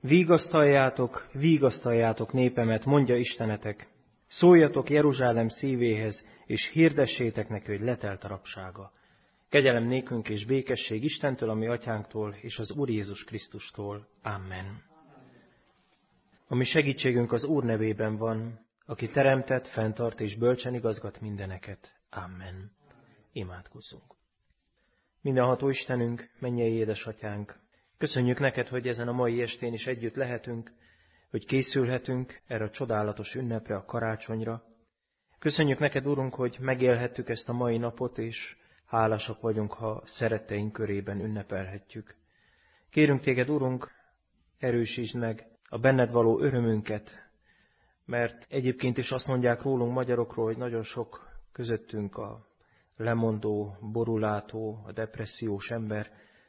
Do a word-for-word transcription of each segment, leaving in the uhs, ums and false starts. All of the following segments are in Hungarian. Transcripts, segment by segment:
Vigasztaljátok, vigasztaljátok népemet, mondja Istenetek. Szóljatok Jeruzsálem szívéhez, és hirdessétek neki, hogy letelt a rabsága. Kegyelem nékünk és békesség Istentől, a mi atyánktól, és az Úr Jézus Krisztustól. Amen. A mi segítségünk az Úr nevében van, aki teremtett, fenntart és bölcsen igazgat mindeneket. Amen. Imádkozzunk. Mindenható Istenünk, mennyei édesatyánk, köszönjük neked, hogy ezen a mai estén is együtt lehetünk, hogy készülhetünk erre a csodálatos ünnepre, a karácsonyra. Köszönjük neked, Urunk, hogy megélhettük ezt a mai napot, és hálásak vagyunk, ha szeretteink körében ünnepelhetjük. Kérünk téged, Urunk, erősítsd meg a benned való örömünket, mert egyébként is azt mondják rólunk magyarokról, hogy nagyon sok közöttünk a lemondó, borulátó, a depressziós ember,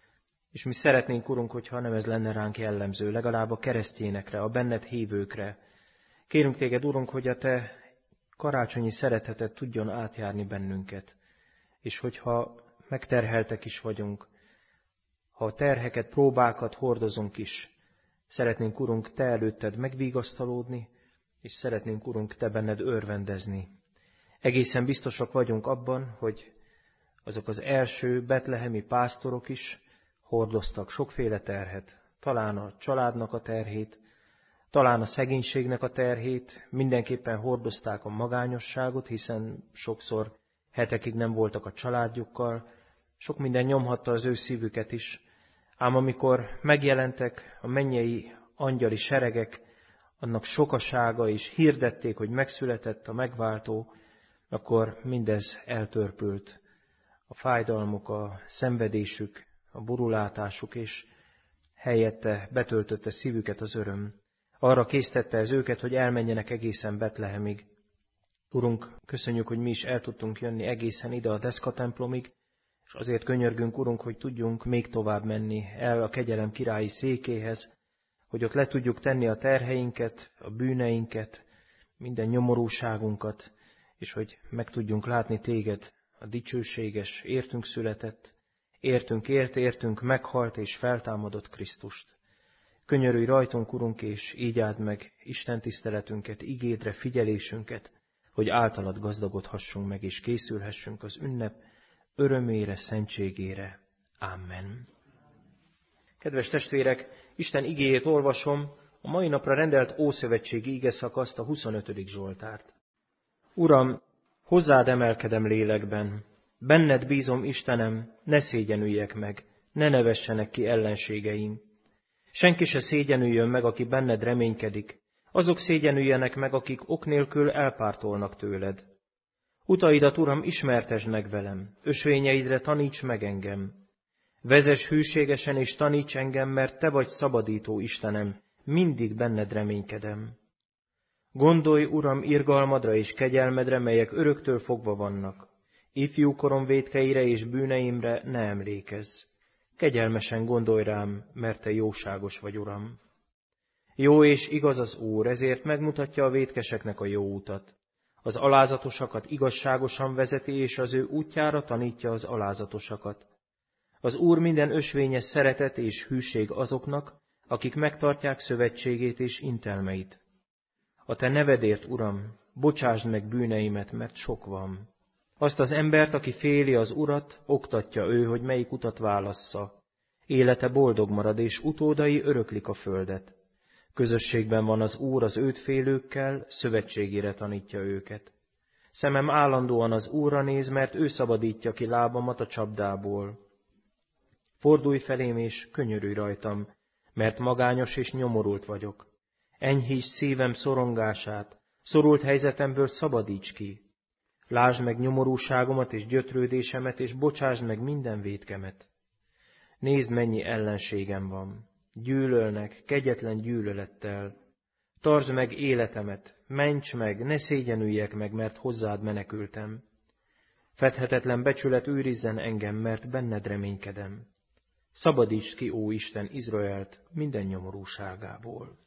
és mi szeretnénk, Urunk, hogyha nem ez lenne ránk jellemző, legalább a keresztényekre, a benned hívőkre. Kérünk téged, Urunk, hogy a te karácsonyi szereteted tudjon átjárni bennünket, és hogyha megterheltek is vagyunk, ha a terheket, próbákat hordozunk is, szeretnénk, Urunk, te előtted megvigasztalódni, és szeretnénk, Urunk, te benned örvendezni. Egészen biztosak vagyunk abban, hogy azok az első betlehemi pásztorok is hordoztak sokféle terhet, talán a családnak a terhét, talán a szegénységnek a terhét, mindenképpen hordozták a magányosságot, hiszen sokszor hetekig nem voltak a családjukkal, sok minden nyomhatta az ő szívüket is, ám amikor megjelentek a mennyei angyali seregek, annak sokasága, és hirdették, hogy megszületett a megváltó, akkor mindez eltörpült. A fájdalmuk, a szenvedésük, a borulátásuk, és helyette betöltötte szívüket az öröm. Arra késztette ez őket, hogy elmenjenek egészen Betlehemig. Urunk, köszönjük, hogy mi is el tudtunk jönni egészen ide a Deszka templomig, és azért könyörgünk, Urunk, hogy tudjunk még tovább menni el a kegyelem királyi székéhez, hogy ott le tudjuk tenni a terheinket, a bűneinket, minden nyomorúságunkat, és hogy meg tudjunk látni téged, a dicsőséges, értünk született, értünk ért, értünk meghalt és feltámadott Krisztust. Könyörülj rajtunk, Urunk, és így áld meg Isten tiszteletünket, igédre figyelésünket, hogy általad gazdagodhassunk meg, és készülhessünk az ünnep örömére, szentségére. Amen. Kedves testvérek, Isten igéjét olvasom, a mai napra rendelt ószövetségi igeszakaszt, a huszonötödik Zsoltárt. Uram, hozzád emelkedem lélekben, benned bízom, Istenem, ne szégyenüljek meg, ne nevessenek ki ellenségeim. Senki se szégyenüljön meg, aki benned reménykedik, azok szégyenüljenek meg, akik ok nélkül elpártolnak tőled. Utaidat, Uram, ismertesd meg velem, ösvényeidre taníts meg engem. Vezess hűségesen és taníts engem, mert te vagy szabadító Istenem, mindig benned reménykedem. Gondolj, Uram, irgalmadra és kegyelmedre, melyek öröktől fogva vannak. Ifjú korom vétkeire és bűneimre ne emlékezz. Kegyelmesen gondolj rám, mert te jóságos vagy, Uram. Jó és igaz az Úr, ezért megmutatja a vétkeseknek a jó utat. Az alázatosakat igazságosan vezeti, és az ő útjára tanítja az alázatosakat. Az Úr minden ösvényes szeretet és hűség azoknak, akik megtartják szövetségét és intelmeit. A te nevedért, Uram, bocsásd meg bűneimet, mert sok van. Azt az embert, aki féli az Urat, oktatja ő, hogy melyik utat válassza. Élete boldog marad, és utódai öröklik a földet. Közösségben van az Úr az őt félőkkel, szövetségére tanítja őket. Szemem állandóan az Úrra néz, mert ő szabadítja ki lábamat a csapdából. Fordulj felém, és könyörülj rajtam, mert magányos és nyomorult vagyok. Enyhíts szívem szorongását, szorult helyzetemből szabadíts ki. Lásd meg nyomorúságomat és gyötrődésemet, és bocsásd meg minden vétkemet. Nézd, mennyi ellenségem van. Gyűlölnek, kegyetlen gyűlölettel. Tartsd meg életemet, ments meg, ne szégyenüljek meg, mert hozzád menekültem. Fedhetetlen becsület őrizzen engem, mert benned reménykedem. Szabadíts ki, ó Isten, Izraelt minden nyomorúságából.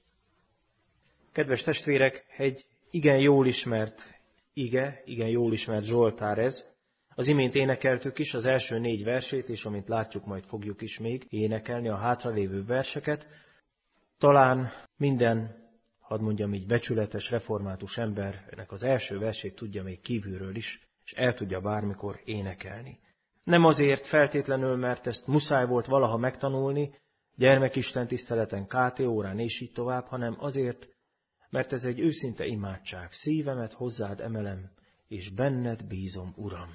Kedves testvérek, egy igen jól ismert ige, igen jól ismert Zsoltár ez. Az imént énekeltük is az első négy versét, és amint látjuk, majd fogjuk is még énekelni a hátralévő verseket. Talán minden, hadd mondjam így, becsületes, református embernek az első versét tudja még kívülről is, és el tudja bármikor énekelni. Nem azért feltétlenül, mert ezt muszáj volt valaha megtanulni, gyermekisten tiszteleten, ká té órán és így tovább, hanem azért, mert ez egy őszinte imádság. Szívemet hozzád emelem, és benned bízom, Uram.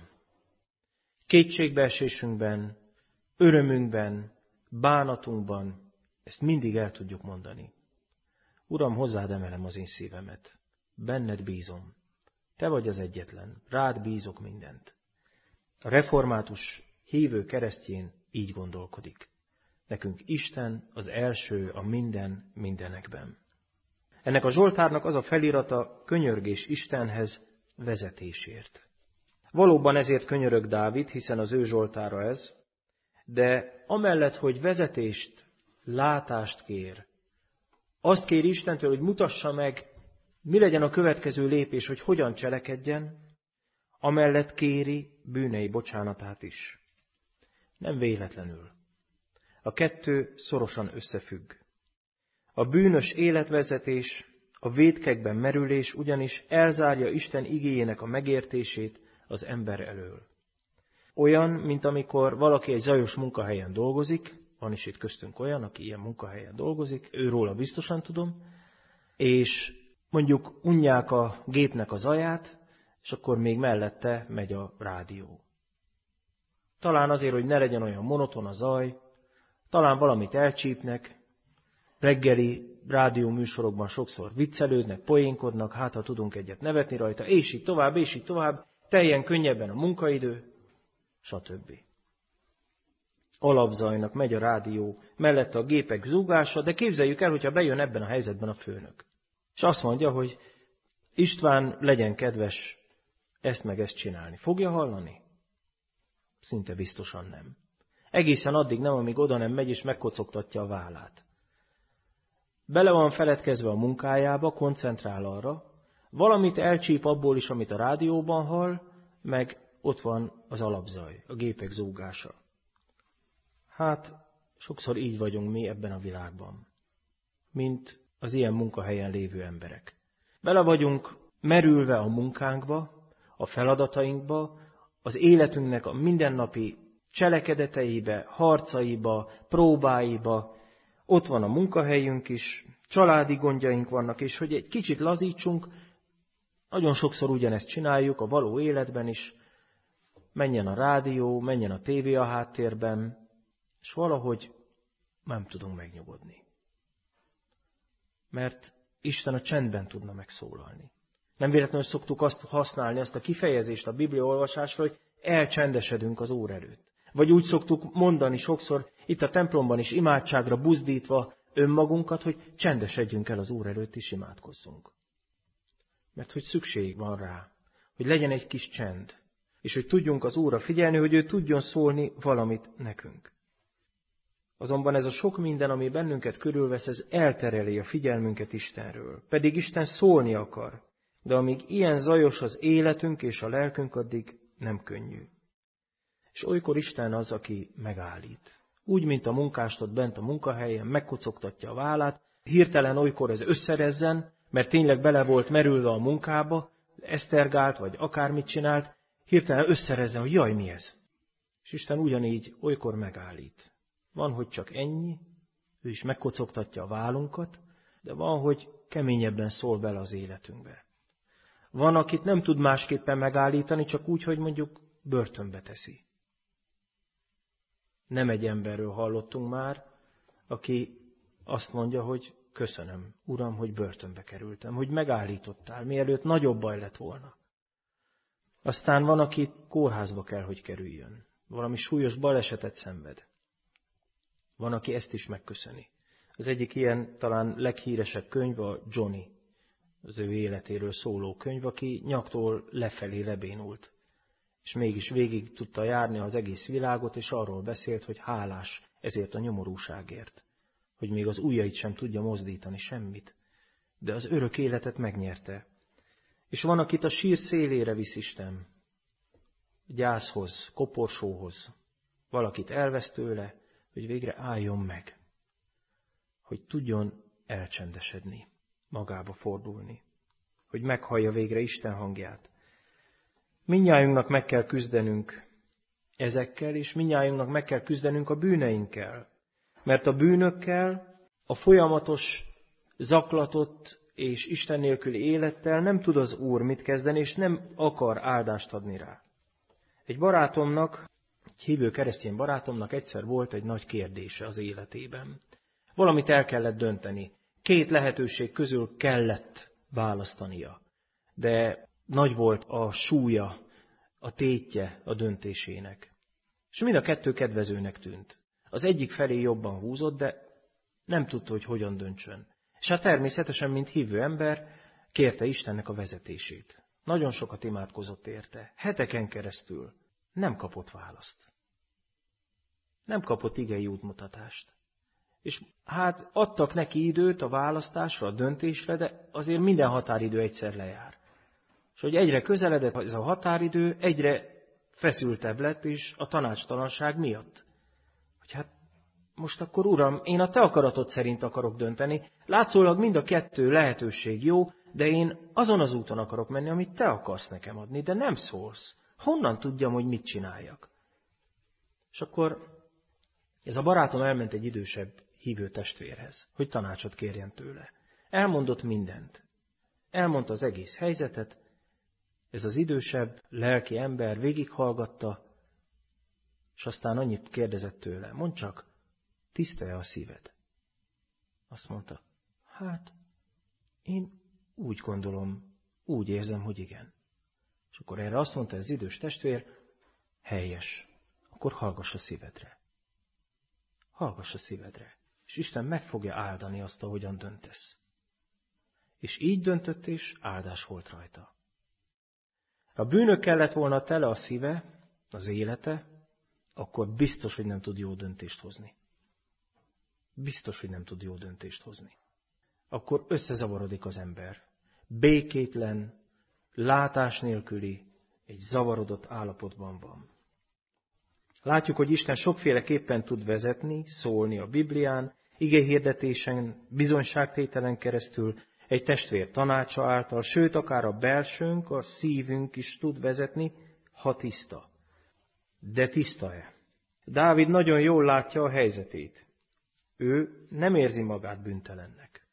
Kétségbeesésünkben, örömünkben, bánatunkban ezt mindig el tudjuk mondani. Uram, hozzád emelem az én szívemet. Benned bízom. Te vagy az egyetlen. Rád bízok mindent. A református hívő keresztjén így gondolkodik. Nekünk Isten az első a minden mindenekben. Ennek a Zsoltárnak az a felirata, könyörgés Istenhez vezetésért. Valóban ezért könyörög Dávid, hiszen az ő Zsoltára ez, de amellett, hogy vezetést, látást kér, azt kér Istentől, hogy mutassa meg, mi legyen a következő lépés, hogy hogyan cselekedjen, amellett kéri bűnei bocsánatát is. Nem véletlenül. A kettő szorosan összefügg. A bűnös életvezetés, a vétkekben merülés ugyanis elzárja Isten igéjének a megértését az ember elől. Olyan, mint amikor valaki egy zajos munkahelyen dolgozik, van is itt köztünk olyan, aki ilyen munkahelyen dolgozik, őróla biztosan tudom, és mondjuk unják a gépnek a zaját, és akkor még mellette megy a rádió. Talán azért, hogy ne legyen olyan monoton a zaj, talán valamit elcsípnek, reggeli rádió műsorokban sokszor viccelődnek, poénkodnak, hát ha tudunk egyet nevetni rajta, és így tovább, és így tovább, teljen könnyebben a munkaidő, stb. Alapzajnak megy a rádió, mellette a gépek zúgása, de képzeljük el, hogyha bejön ebben a helyzetben a főnök. És azt mondja, hogy István, legyen kedves ezt meg ezt csinálni. Fogja hallani? Szinte biztosan nem. Egészen addig nem, amíg oda nem megy és megkocogtatja a vállát. Bele van feledkezve a munkájába, koncentrál arra, valamit elcsíp abból is, amit a rádióban hall, meg ott van az alapzaj, a gépek zúgása. Hát, sokszor így vagyunk mi ebben a világban, mint az ilyen munkahelyen lévő emberek. Bele vagyunk merülve a munkánkba, a feladatainkba, az életünknek a mindennapi cselekedeteibe, harcaiba, próbáiba, ott van a munkahelyünk is, családi gondjaink vannak, és hogy egy kicsit lazítsunk, nagyon sokszor ugyanezt csináljuk a való életben is, menjen a rádió, menjen a tévé a háttérben, és valahogy nem tudunk megnyugodni. Mert Isten a csendben tudna megszólalni. Nem véletlenül szoktuk azt használni, azt a kifejezést a Biblia olvasásra, hogy elcsendesedünk az Úr előtt. Vagy úgy szoktuk mondani sokszor, itt a templomban is imádságra buzdítva önmagunkat, hogy csendesedjünk el az Úr előtt és imádkozzunk. Mert hogy szükség van rá, hogy legyen egy kis csend, és hogy tudjunk az Úrra figyelni, hogy ő tudjon szólni valamit nekünk. Azonban ez a sok minden, ami bennünket körülvesz, ez eltereli a figyelmünket Istenről. Pedig Isten szólni akar, de amíg ilyen zajos az életünk és a lelkünk, addig nem könnyű. És olykor Isten az, aki megállít. Úgy, mint a munkást ott bent a munkahelyen, megkocogtatja a vállát, hirtelen olykor ez összerezzen, mert tényleg bele volt merülve a munkába, esztergált, vagy akármit csinált, hirtelen összerezzen, hogy jaj, mi ez? És Isten ugyanígy olykor megállít. Van, hogy csak ennyi, ő is megkocogtatja a vállunkat, de van, hogy keményebben szól bele az életünkbe. Van, akit nem tud másképpen megállítani, csak úgy, hogy mondjuk börtönbe teszi. Nem egy emberről hallottunk már, aki azt mondja, hogy köszönöm, Uram, hogy börtönbe kerültem, hogy megállítottál, mielőtt nagyobb baj lett volna. Aztán van, aki kórházba kell, hogy kerüljön. Valami súlyos balesetet szenved. Van, aki ezt is megköszöni. Az egyik ilyen talán leghíresebb könyv a Johnny, az ő életéről szóló könyv, aki nyaktól lefelé lebénult. És mégis végig tudta járni az egész világot, és arról beszélt, hogy hálás ezért a nyomorúságért. Hogy még az ujjait sem tudja mozdítani semmit. De az örök életet megnyerte. És van, akit a sír szélére visz Isten. Gyászhoz, koporsóhoz. Valakit elvesz tőle, hogy végre álljon meg. Hogy tudjon elcsendesedni, magába fordulni, hogy meghallja végre Isten hangját. Mindnyájunknak meg kell küzdenünk ezekkel, és mindnyájunknak meg kell küzdenünk a bűneinkkel. Mert a bűnökkel, a folyamatos, zaklatott és Isten nélküli élettel nem tud az Úr mit kezdeni, és nem akar áldást adni rá. Egy barátomnak, egy hívő keresztény barátomnak egyszer volt egy nagy kérdése az életében. Valamit el kellett dönteni. Két lehetőség közül kellett választania. De nagy volt a súlya, a tétje a döntésének. És mind a kettő kedvezőnek tűnt. Az egyik felé jobban húzott, de nem tudta, hogy hogyan döntsön. És hát természetesen, mint hívő ember, kérte Istennek a vezetését. Nagyon sokat imádkozott érte. Heteken keresztül nem kapott választ. Nem kapott igei útmutatást. És hát adtak neki időt a választásra, a döntésre, de azért minden határidő egyszer lejár. És hogy egyre közeledett ez a határidő, egyre feszültebb lett, és a tanácstalanság miatt. Hogy hát most akkor Uram, én a te akaratod szerint akarok dönteni, látszólag mind a kettő lehetőség jó, de én azon az úton akarok menni, amit te akarsz nekem adni, de nem szólsz. Honnan tudjam, hogy mit csináljak? És akkor ez a barátom elment egy idősebb hívő testvérhez, hogy tanácsot kérjen tőle. Elmondott mindent. Elmondta az egész helyzetet. Ez az idősebb, lelki ember végighallgatta, és aztán annyit kérdezett tőle. Mondd csak, tiszta-e a szíved? Azt mondta, hát én úgy gondolom, úgy érzem, hogy igen. És akkor erre azt mondta az idős testvér, helyes, akkor hallgass a szívedre. Hallgass a szívedre. És Isten meg fogja áldani azt, ahogyan döntesz. És így döntött, és áldás volt rajta. Ha bűnökkel lett volna tele a szíve, az élete, akkor biztos, hogy nem tud jó döntést hozni. Biztos, hogy nem tud jó döntést hozni. Akkor összezavarodik az ember. Békétlen, látás nélküli, egy zavarodott állapotban van. Látjuk, hogy Isten sokféleképpen tud vezetni, szólni a Biblián, igehirdetésen, bizonyságtételen keresztül, egy testvér tanácsa által, sőt, akár a belsőnk, a szívünk is tud vezetni, ha tiszta. De tiszta-e? Dávid nagyon jól látja a helyzetét. Ő nem érzi magát bűntelennek.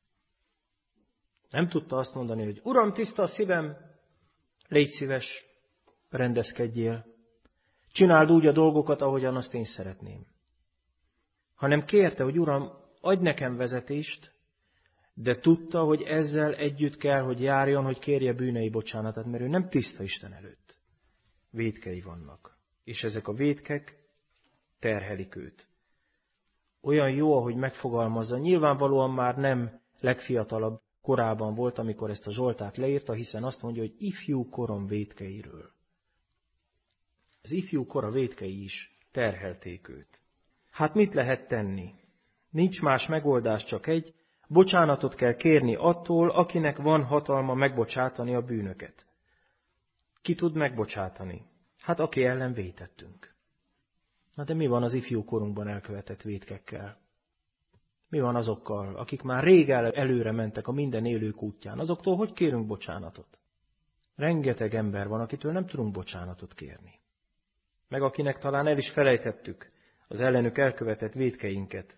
Nem tudta azt mondani, hogy Uram, tiszta a szívem, légy szíves, rendezkedjél, csináld úgy a dolgokat, ahogyan azt én szeretném. Hanem kérte, hogy Uram, adj nekem vezetést, de tudta, hogy ezzel együtt kell, hogy járjon, hogy kérje bűnei bocsánatát, mert ő nem tiszta Isten előtt. Vétkei vannak, és ezek a vétkek terhelik őt. Olyan jó, ahogy megfogalmazza, nyilvánvalóan már nem legfiatalabb korában volt, amikor ezt a Zsoltát leírta, hiszen azt mondja, hogy ifjú korom vétkeiről. Az ifjú kora vétkei is terhelték őt. Hát mit lehet tenni? Nincs más megoldás, csak egy, bocsánatot kell kérni attól, akinek van hatalma megbocsátani a bűnöket. Ki tud megbocsátani? Hát aki ellen vétettünk. Na de mi van az ifjú korunkban elkövetett vétkekkel? Mi van azokkal, akik már rég előre mentek a minden élők útján? Azoktól hogy kérünk bocsánatot? Rengeteg ember van, akitől nem tudunk bocsánatot kérni. Meg akinek talán el is felejtettük az ellenük elkövetett vétkeinket.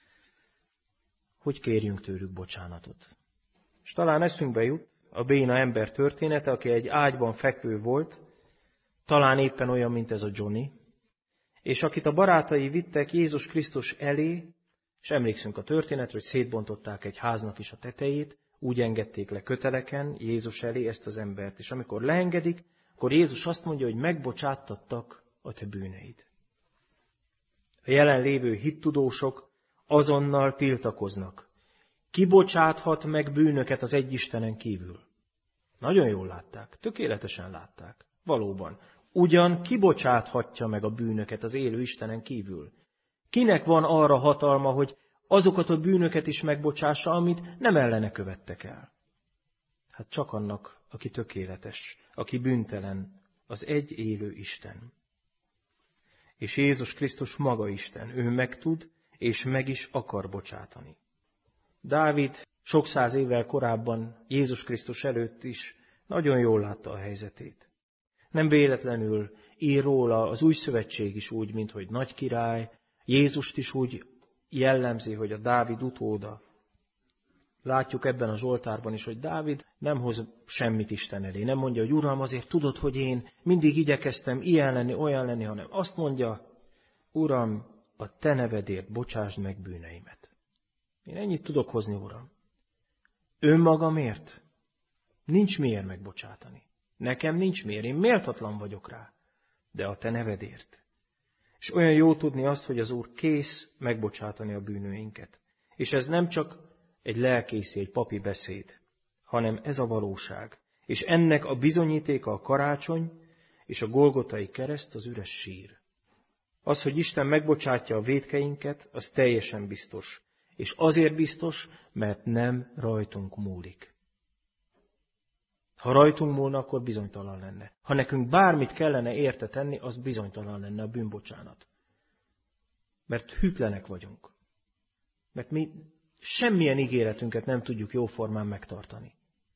Hogy kérjünk tőlük bocsánatot? És talán eszünkbe jut a béna ember története, aki egy ágyban fekvő volt, talán éppen olyan, mint ez a Johnny, és akit a barátai vittek Jézus Krisztus elé, és emlékszünk a történetre, hogy szétbontották egy háznak is a tetejét, úgy engedték le köteleken Jézus elé ezt az embert. És amikor leengedik, akkor Jézus azt mondja, hogy megbocsátattak a te bűneid. A jelenlévő hittudósok azonnal tiltakoznak. Ki bocsáthat meg bűnöket az egy Istenen kívül? Nagyon jól látták, tökéletesen látták. Valóban. Ugyan kibocsáthatja meg a bűnöket az élő Istenen kívül? Kinek van arra hatalma, hogy azokat a bűnöket is megbocsássa, amit nem ellene követtek el? Hát csak annak, aki tökéletes, aki bűntelen, az egy élő Isten. És Jézus Krisztus maga Isten, ő meg tud, és meg is akar bocsátani. Dávid sok száz évvel korábban, Jézus Krisztus előtt is nagyon jól látta a helyzetét. Nem véletlenül ír róla az új szövetség is úgy, mint hogy nagy király, Jézust is úgy jellemzi, hogy a Dávid utóda. Látjuk ebben a Zsoltárban is, hogy Dávid nem hoz semmit Isten elé. Nem mondja, hogy Uram, azért tudod, hogy én mindig igyekeztem ilyen lenni, olyan lenni, hanem azt mondja, Uram, a te nevedért bocsásd meg bűneimet. Én ennyit tudok hozni, Uram. Önmagamért nincs miért megbocsátani. Nekem nincs miért, én méltatlan vagyok rá, de a te nevedért. És olyan jó tudni azt, hogy az Úr kész megbocsátani a bűnöinket. És ez nem csak egy lelkészi, egy papi beszéd, hanem ez a valóság. És ennek a bizonyítéka a karácsony és a golgotai kereszt, az üres sír. Az, hogy Isten megbocsátja a vétkeinket, az teljesen biztos. És azért biztos, mert nem rajtunk múlik. Ha rajtunk múlna, akkor bizonytalan lenne. Ha nekünk bármit kellene érte tenni, az bizonytalan lenne a bűnbocsánat. Mert hűtlenek vagyunk. Mert mi semmilyen ígéretünket nem tudjuk jóformán megtartani.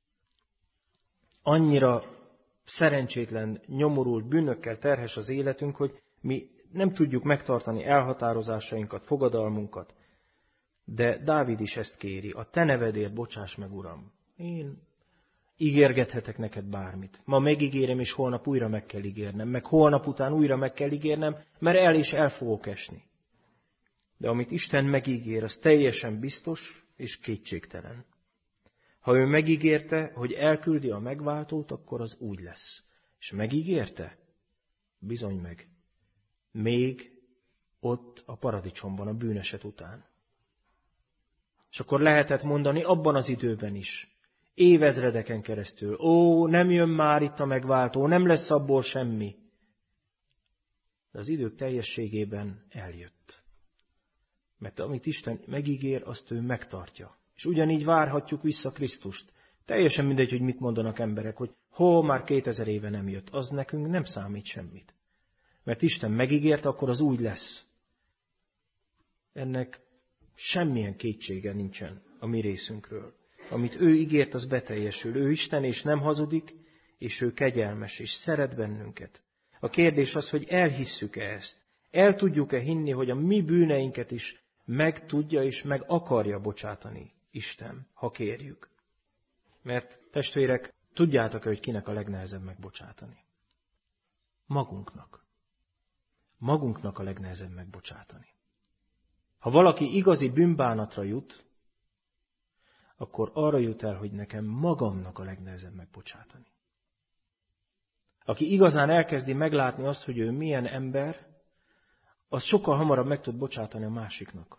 Annyira szerencsétlen, nyomorult, bűnökkel terhes az életünk, hogy mi nem tudjuk megtartani elhatározásainkat, fogadalmunkat. De Dávid is ezt kéri, a te nevedért bocsáss meg, Uram. Én ígérgethetek neked bármit. Ma megígérem, és holnap újra meg kell ígérnem, meg holnap után újra meg kell ígérnem, mert el és el fogok esni. De amit Isten megígér, az teljesen biztos és kétségtelen. Ha ő megígérte, hogy elküldi a megváltót, akkor az úgy lesz. És megígérte? Bizony meg. Még ott a paradicsomban, a bűneset után. És akkor lehetett mondani abban az időben is, évezredeken keresztül, ó, nem jön már itt a megváltó, nem lesz abból semmi. De az idők teljességében eljött. Mert amit Isten megígér, azt ő megtartja. És ugyanígy várhatjuk vissza Krisztust. Teljesen mindegy, hogy mit mondanak emberek, hogy hó, már kétezer éve nem jött. Az nekünk nem számít semmit. Mert Isten megígérte, akkor az úgy lesz. Ennek semmilyen kétsége nincsen a mi részünkről. Amit ő ígért, az beteljesül. Ő Isten, és nem hazudik, és ő kegyelmes, és szeret bennünket. A kérdés az, hogy elhisszük-e ezt. El tudjuk-e hinni, hogy a mi bűneinket is meg tudja és meg akarja bocsátani Isten, ha kérjük. Mert testvérek, tudjátok-e, hogy kinek a legnehezebb megbocsátani? Magunknak. Magunknak a legnehezebb megbocsátani. Ha valaki igazi bűnbánatra jut, akkor arra jut el, hogy nekem magamnak a legnehezebb megbocsátani. Aki igazán elkezdi meglátni azt, hogy ő milyen ember, az sokkal hamarabb meg tud bocsátani a másiknak.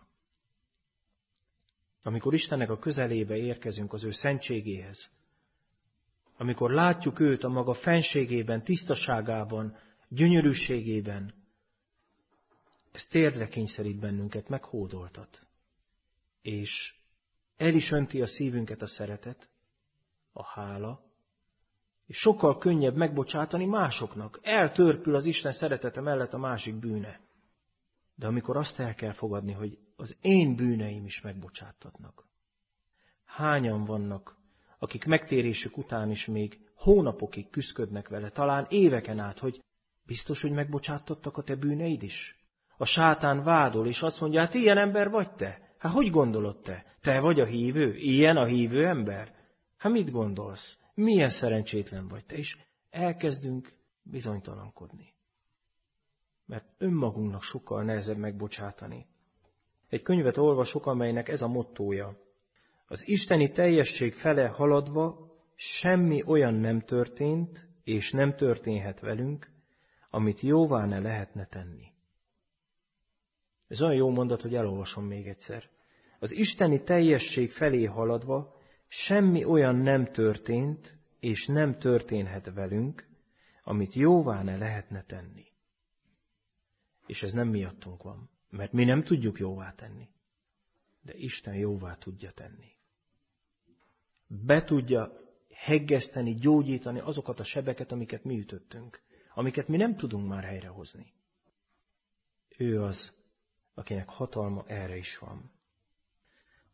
Amikor Istennek a közelébe érkezünk, az ő szentségéhez, amikor látjuk őt a maga fenségében, tisztaságában, gyönyörűségében, ez térdre kényszerít bennünket, meghódoltat. És el is önti a szívünket a szeretet, a hála, és sokkal könnyebb megbocsátani másoknak. Eltörpül az Isten szeretete mellett a másik bűne. De amikor azt el kell fogadni, hogy az én bűneim is megbocsátatnak. Hányan vannak, akik megtérésük után is még hónapokig küszködnek vele, talán éveken át, hogy biztos, hogy megbocsátattak a te bűneid is? A sátán vádol, és azt mondja, hát ilyen ember vagy te? Hát hogy gondolod te? Te vagy a hívő? Ilyen a hívő ember? Hát mit gondolsz? Milyen szerencsétlen vagy te? És elkezdünk bizonytalankodni. Mert önmagunknak sokkal nehezebb megbocsátani. Egy könyvet olvasok, amelynek ez a mottója. Az isteni teljesség fele haladva semmi olyan nem történt, és nem történhet velünk, amit jóvá ne lehetne tenni. Ez olyan jó mondat, hogy elolvasom még egyszer. Az isteni teljesség felé haladva semmi olyan nem történt, és nem történhet velünk, amit jóvá ne lehetne tenni. És ez nem miattunk van, mert mi nem tudjuk jóvá tenni. De Isten jóvá tudja tenni. Be tudja heggeszteni, gyógyítani azokat a sebeket, amiket mi ütöttünk, amiket mi nem tudunk már helyrehozni. Ő az, akinek hatalma erre is van.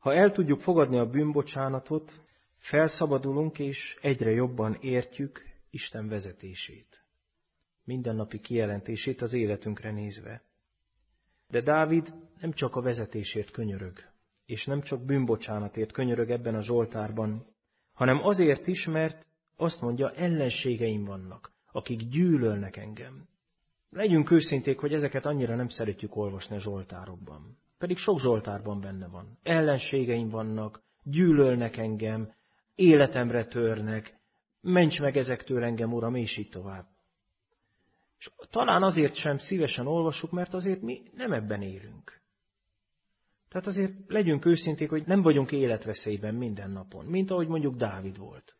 Ha el tudjuk fogadni a bűnbocsánatot, felszabadulunk és egyre jobban értjük Isten vezetését, mindennapi kijelentését az életünkre nézve. De Dávid nem csak a vezetésért könyörög, és nem csak bűnbocsánatért könyörög ebben a Zsoltárban, hanem azért is, mert azt mondja, ellenségeim vannak, akik gyűlölnek engem. Legyünk őszinték, hogy ezeket annyira nem szeretjük olvasni a Zsoltárokban. Pedig sok Zsoltárban benne van. Ellenségeim vannak, gyűlölnek engem, életemre törnek, ments meg ezektől engem, Uram, és így tovább. És talán azért sem szívesen olvassuk, mert azért mi nem ebben élünk. Tehát azért legyünk őszinték, hogy nem vagyunk életveszélyben minden napon, mint ahogy mondjuk Dávid volt.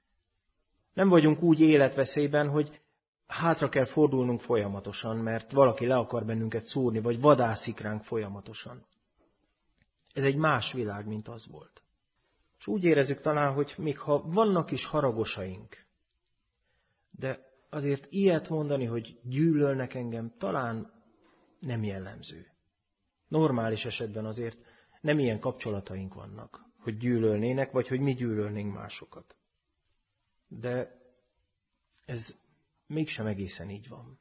Nem vagyunk úgy életveszélyben, hogy hátra kell fordulnunk folyamatosan, mert valaki le akar bennünket szúrni, vagy vadászik ránk folyamatosan. Ez egy más világ, mint az volt. És úgy érezzük talán, hogy még ha vannak is haragosaink, de azért ilyet mondani, hogy gyűlölnek engem, talán nem jellemző. Normális esetben azért nem ilyen kapcsolataink vannak, hogy gyűlölnének, vagy hogy mi gyűlölnénk másokat. De ez mégsem egészen így van.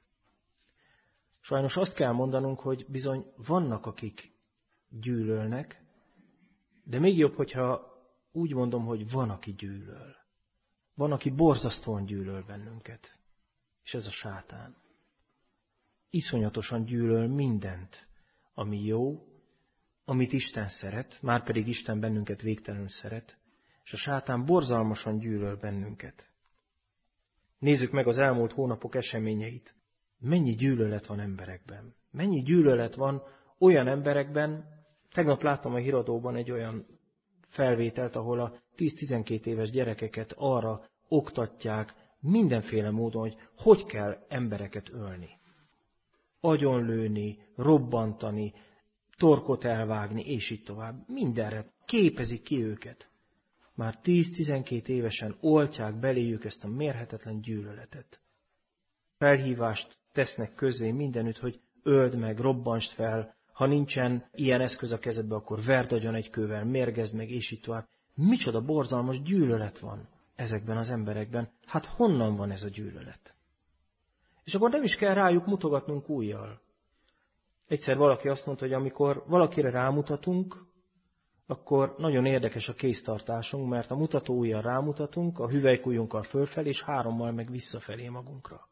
Sajnos azt kell mondanunk, hogy bizony vannak, akik gyűlölnek, de még jobb, hogyha úgy mondom, hogy van, aki gyűlöl. Van, aki borzasztóan gyűlöl bennünket. És ez a sátán. Iszonyatosan gyűlöl mindent, ami jó, amit Isten szeret, márpedig Isten bennünket végtelenül szeret, és a sátán borzalmasan gyűlöl bennünket. Nézzük meg az elmúlt hónapok eseményeit. Mennyi gyűlölet van emberekben. Mennyi gyűlölet van olyan emberekben. Tegnap láttam a híradóban egy olyan felvételt, ahol a tíz-tizenkét éves gyerekeket arra oktatják mindenféle módon, hogy hogy kell embereket ölni. Agyonlőni, robbantani, torkot elvágni, és így tovább. Mindenre képezik ki őket. Már tíz-tizenkét évesen oltják beléjük ezt a mérhetetlen gyűlöletet. Felhívást tesznek közzé mindenütt, hogy öld meg, robbanst fel, ha nincsen ilyen eszköz a kezedbe, akkor verd agyon egy kővel, mérgezd meg, és így tovább. Micsoda borzalmas gyűlölet van ezekben az emberekben. Hát honnan van ez a gyűlölet? És akkor nem is kell rájuk mutogatnunk ujjal. Egyszer valaki azt mondta, hogy amikor valakire rámutatunk, akkor nagyon érdekes a kéztartásunk, mert a mutató ujjal rámutatunk, a hüvelykujjunkkal fölfelé, és hárommal meg visszafelé magunkra.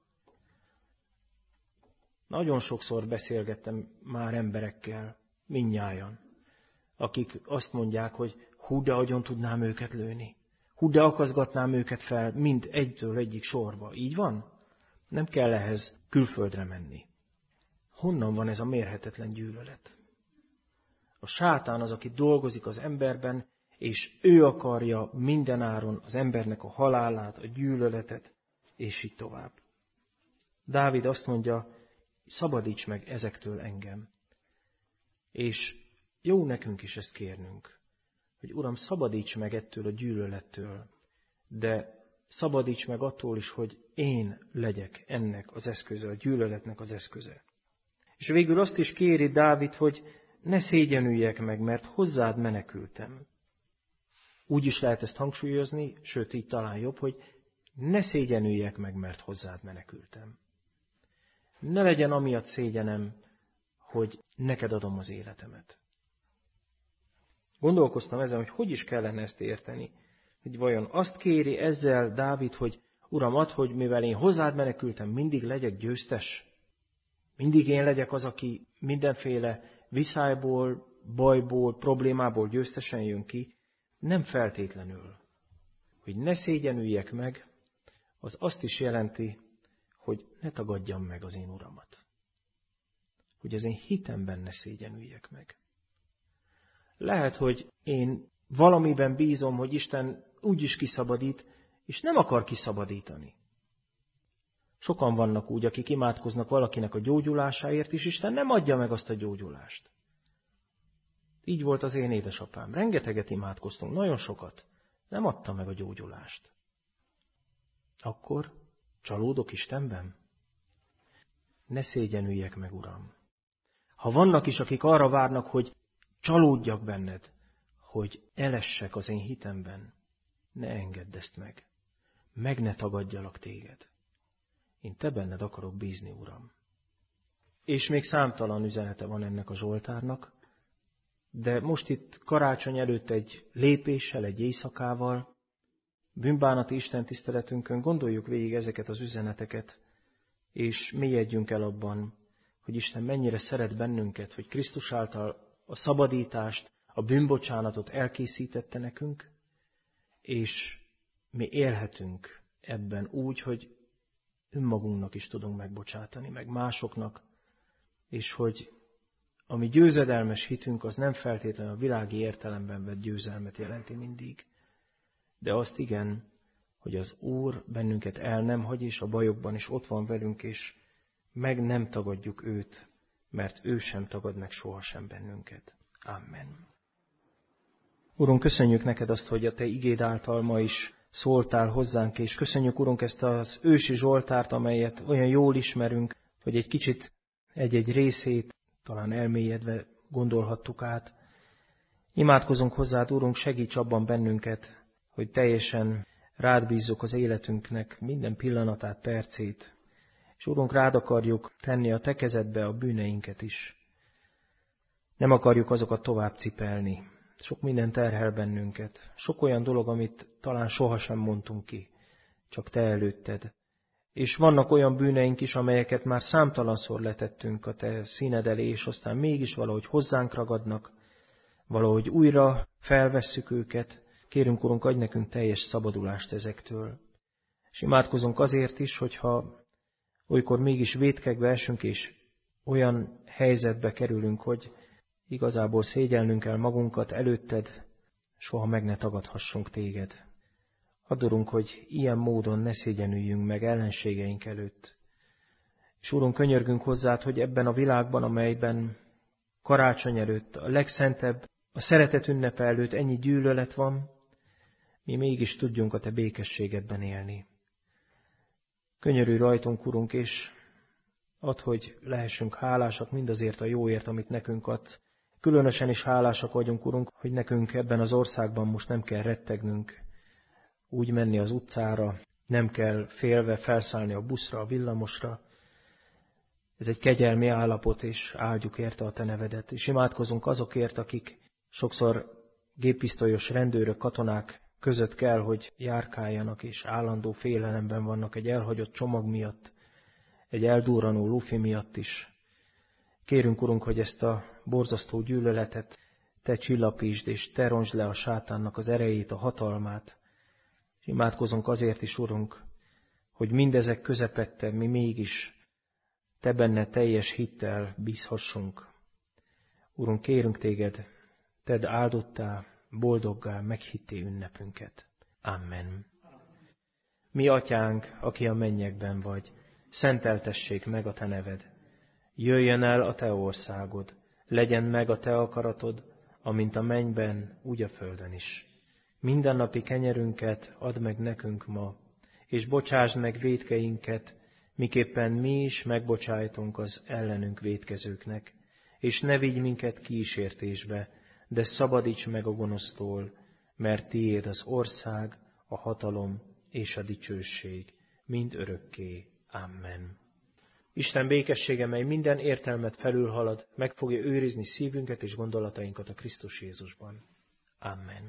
Nagyon sokszor beszélgettem már emberekkel, mindnyájan, akik azt mondják, hogy hú, de agyon tudnám őket lőni. Hú, de akaszgatnám őket fel, mind egytől egyik sorba. Így van? Nem kell ehhez külföldre menni. Honnan van ez a mérhetetlen gyűlölet? A sátán az, aki dolgozik az emberben, és ő akarja mindenáron az embernek a halálát, a gyűlöletet, és így tovább. Dávid azt mondja, szabadíts meg ezektől engem. És jó nekünk is ezt kérnünk, hogy Uram, szabadíts meg ettől a gyűlölettől, de szabadíts meg attól is, hogy én legyek ennek az eszköze, a gyűlöletnek az eszköze. És végül azt is kéri Dávid, hogy ne szégyenüljek meg, mert hozzád menekültem. Úgy is lehet ezt hangsúlyozni, sőt így talán jobb, hogy ne szégyenüljek meg, mert hozzád menekültem. Ne legyen amiatt szégyenem, hogy neked adom az életemet. Gondolkoztam ezen, hogy hogy is kellene ezt érteni. Hogy vajon azt kéri ezzel Dávid, hogy Uram, add, hogy mivel én hozzád menekültem, mindig legyek győztes. Mindig én legyek az, aki mindenféle viszályból, bajból, problémából győztesen jön ki. Nem feltétlenül. Hogy ne szégyenüljek meg, az azt is jelenti, hogy ne tagadjam meg az én Uramat. Hogy az én hitemben ne szégyenüljek meg. Lehet, hogy én valamiben bízom, hogy Isten úgy is kiszabadít, és nem akar kiszabadítani. Sokan vannak úgy, akik imádkoznak valakinek a gyógyulásáért, és Isten nem adja meg azt a gyógyulást. Így volt az én édesapám. Rengeteget imádkoztunk, nagyon sokat. Nem adta meg a gyógyulást. Akkor csalódok Istenben? Ne szégyenüljek meg, Uram. Ha vannak is, akik arra várnak, hogy csalódjak benned, hogy elessek az én hitemben, ne engedd ezt meg. Meg ne tagadjalak téged. Én te benned akarok bízni, Uram. És még számtalan üzenete van ennek a Zsoltárnak, de most itt karácsony előtt egy lépéssel, egy éjszakával, bűnbánati Isten tiszteletünkön gondoljuk végig ezeket az üzeneteket, és mélyedjünk el abban, hogy Isten mennyire szeret bennünket, hogy Krisztus által a szabadítást, a bűnbocsánatot elkészítette nekünk, és mi élhetünk ebben úgy, hogy önmagunknak is tudunk megbocsátani, meg másoknak, és hogy a mi győzedelmes hitünk az nem feltétlenül a világi értelemben vett győzelmet jelenti mindig, de azt igen, hogy az Úr bennünket el nem hagy, és a bajokban is ott van velünk, és meg nem tagadjuk őt, mert ő sem tagad meg sohasem bennünket. Amen. Urunk, köszönjük neked azt, hogy a te igéd által ma is szóltál hozzánk, és köszönjük, Urunk, ezt az ősi Zsoltárt, amelyet olyan jól ismerünk, hogy egy kicsit egy-egy részét talán elmélyedve gondolhattuk át. Imádkozunk hozzád, Urunk, segíts abban bennünket, hogy teljesen rád bízzuk az életünknek minden pillanatát, percét, és Urunk, rád akarjuk tenni a te kezedbe a bűneinket is. Nem akarjuk azokat tovább cipelni. Sok minden terhel bennünket. Sok olyan dolog, amit talán sohasem mondtunk ki, csak te előtted. És vannak olyan bűneink is, amelyeket már számtalanszor letettünk a te színed elé, és aztán mégis valahogy hozzánk ragadnak, valahogy újra felvesszük őket. Kérünk, Urunk, adj nekünk teljes szabadulást ezektől. És imádkozunk azért is, hogyha olykor mégis vétkekbe esünk, és olyan helyzetbe kerülünk, hogy igazából szégyelnünk kell magunkat előtted, soha meg ne tagadhassunk téged. Add, Urunk, hogy ilyen módon ne szégyenüljünk meg ellenségeink előtt. És Urunk, könyörgünk hozzád, hogy ebben a világban, amelyben karácsony előtt, a legszentebb, a szeretet ünnepe előtt ennyi gyűlölet van, mi mégis tudjunk a te békességedben élni. Könyörülj rajtunk, Urunk, és add, hogy lehessünk hálásak mindazért a jóért, amit nekünk adsz. Különösen is hálásak vagyunk, Urunk, hogy nekünk ebben az országban most nem kell rettegnünk, úgy menni az utcára, nem kell félve felszállni a buszra, a villamosra. Ez egy kegyelmi állapot, és áldjuk érte a te nevedet. És imádkozunk azokért, akik sokszor géppisztolyos rendőrök, katonák között kell, hogy járkáljanak, és állandó félelemben vannak egy elhagyott csomag miatt, egy eldurranó lufi miatt is. Kérünk, Urunk, hogy ezt a borzasztó gyűlöletet te csillapítsd, és te rontsd le a sátánnak az erejét, a hatalmát. És imádkozunk azért is, Urunk, hogy mindezek közepette mi mégis te benne teljes hittel bízhassunk. Urunk, kérünk téged, tedd áldottá, boldoggá, meghitté ünnepünket. Amen. Mi atyánk, aki a mennyekben vagy, szenteltessék meg a te neved. Jöjjön el a te országod, legyen meg a te akaratod, amint a mennyben, úgy a földön is. Mindennapi kenyerünket add meg nekünk ma, és bocsásd meg vétkeinket, miképpen mi is megbocsájtunk az ellenünk vétkezőknek, és ne vigy minket kísértésbe, de szabadíts meg a gonosztól, mert tiéd az ország, a hatalom és a dicsőség, mind örökké. Amen. Isten békessége, mely minden értelmet felülhalad, meg fogja őrizni szívünket és gondolatainkat a Krisztus Jézusban. Amen.